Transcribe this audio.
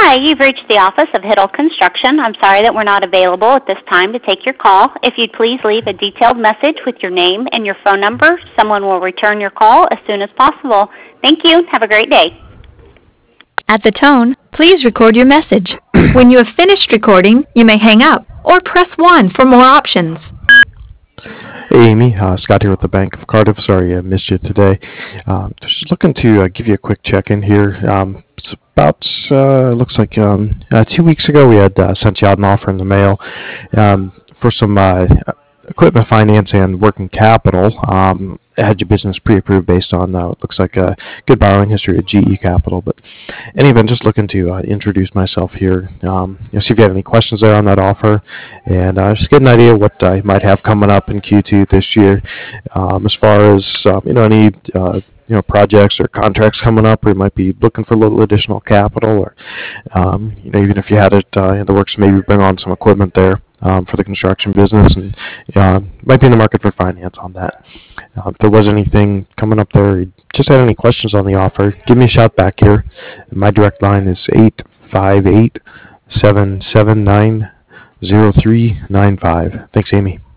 Hi, you've reached the office of Hiddle Construction. I'm sorry that we're not available at this time to take your call. If you'd please leave a detailed message with your name and your phone number, someone will return your call as soon as possible. Thank you. Have a great day. At the tone, please record your message. When you have finished recording, you may hang up or press 1 for more options. Hey Amy, Scott here with the Bank of Cardiff. Sorry I missed you today. Just looking to give you a quick check-in here. It's about, looks like 2 weeks ago we had sent you out an offer in the mail for some equipment finance and working capital. It had your business pre-approved based on what looks like a good borrowing history at GE Capital. But in any event, just looking to introduce myself here. See if you have any questions there on that offer, and just get an idea of what I might have coming up in Q2 this year, as far as any projects or contracts coming up, where you might be looking for a little additional capital, or even if you had it in the works, maybe bring on some equipment there for the construction business, and might be in the market for finance on that. If there was anything coming up there, or you just had any questions on the offer, give me a shout back here. My direct line is 858-779-0395. Thanks, Amy.